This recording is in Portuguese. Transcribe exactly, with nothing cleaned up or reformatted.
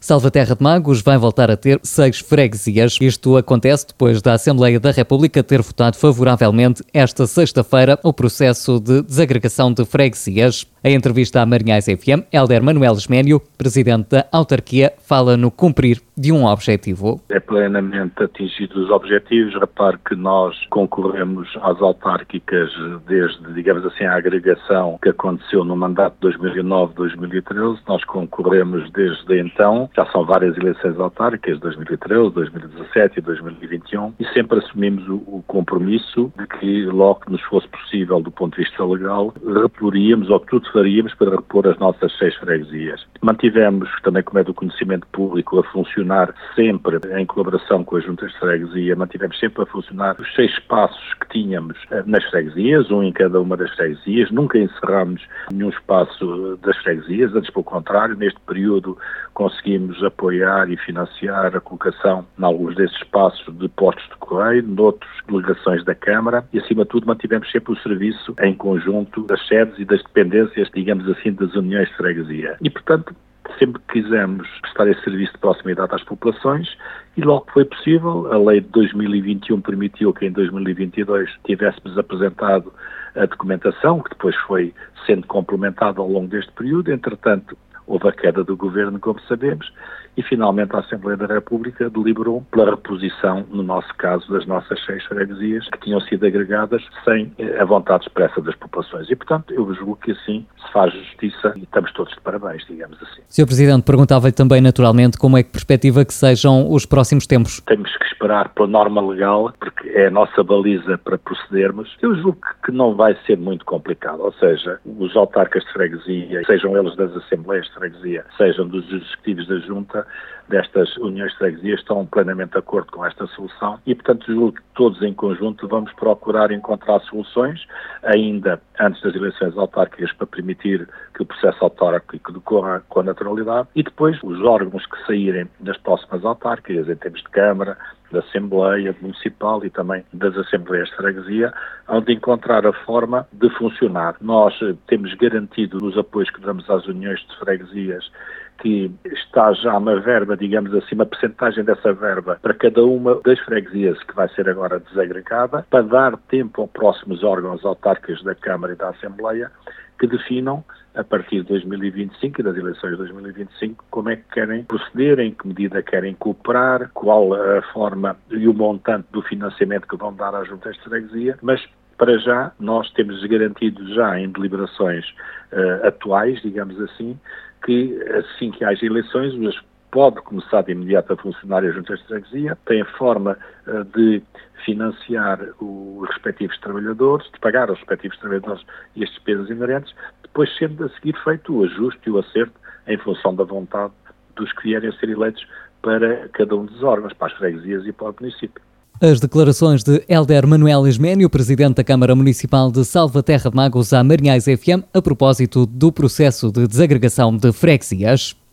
Salvaterra de Magos vai voltar a ter seis freguesias. Isto acontece depois da Assembleia da República ter votado favoravelmente esta sexta-feira o processo de desagregação de freguesias. Em entrevista à Marinhais F M, Hélder Manuel Isménio, presidente da autarquia, fala no cumprir de um objetivo. É plenamente atingido os objetivos. Repare que nós concorremos às autárquicas desde, digamos assim, a agregação que aconteceu no mandato de dois mil e nove a dois mil e treze. Nós concorremos desde então. Já são várias eleições autárquicas, dois mil e treze, dois mil e dezassete e dois mil e vinte e um, e sempre assumimos o, o compromisso de que, logo que nos fosse possível do ponto de vista legal, reporíamos, ou tudo faríamos para repor as nossas seis freguesias. Mantivemos, também como é do conhecimento público, a funcionar sempre em colaboração com as juntas de freguesia, mantivemos sempre a funcionar os seis espaços que tínhamos nas freguesias, um em cada uma das freguesias, nunca encerramos nenhum espaço das freguesias, antes pelo contrário, neste período conseguimos apoiar e financiar a colocação em alguns desses espaços de postos de correio, noutros delegações da Câmara, e acima de tudo mantivemos sempre o serviço em conjunto das sedes e das dependências, digamos assim, das uniões de freguesia. E, portanto, sempre quisemos prestar esse serviço de proximidade às populações e logo que foi possível, a lei de dois mil e vinte e um permitiu que em dois mil e vinte e dois tivéssemos apresentado a documentação, que depois foi sendo complementada ao longo deste período. Entretanto, houve a queda do governo, como sabemos, e finalmente a Assembleia da República deliberou pela reposição, no nosso caso, das nossas seis freguesias que tinham sido agregadas sem a vontade expressa das populações. E, portanto, eu julgo que assim se faz justiça e estamos todos de parabéns, digamos assim. senhor Presidente, perguntava-lhe também naturalmente como é que perspectiva que sejam os próximos tempos. Temos que esperar pela norma legal, porque é a nossa baliza para procedermos. Eu julgo que não vai ser muito complicado, ou seja, os autarcas de freguesia, sejam eles das Assembleias de freguesia, sejam dos executivos da Junta, destas uniões de freguesia, estão plenamente de acordo com esta solução e, portanto, julgo que todos em conjunto vamos procurar encontrar soluções, ainda antes das eleições autárquicas, para permitir que o processo autárquico decorra com a naturalidade, e depois os órgãos que saírem das próximas autárquicas, em termos de Câmara, da Assembleia Municipal e também das Assembleias de Freguesia, hão de encontrar a forma de funcionar. Nós temos garantido nos apoios que damos às uniões de freguesias que está já uma verba, digamos assim, uma percentagem dessa verba para cada uma das freguesias que vai ser agora desagregada, para dar tempo aos próximos órgãos autárquicos da Câmara e da Assembleia que definam, a partir de dois mil e vinte e cinco e das eleições de dois mil e vinte e cinco, como é que querem proceder, em que medida querem cooperar, qual a forma e o montante do financiamento que vão dar às juntas de freguesia, mas para já nós temos garantido já em deliberações uh, atuais, digamos assim, que assim que haja eleições, mas pode começar de imediato a funcionar a juntas de freguesia, tem a forma uh, de financiar os respectivos trabalhadores, de pagar aos respectivos trabalhadores e as despesas inerentes, depois sendo a seguir feito o ajuste e o acerto em função da vontade dos que vierem a ser eleitos para cada um dos órgãos, para as freguesias e para o município. As declarações de Hélder Manuel Isménio, presidente da Câmara Municipal de Salvaterra de Magos, à Marinhais F M, a propósito do processo de desagregação de freguesias.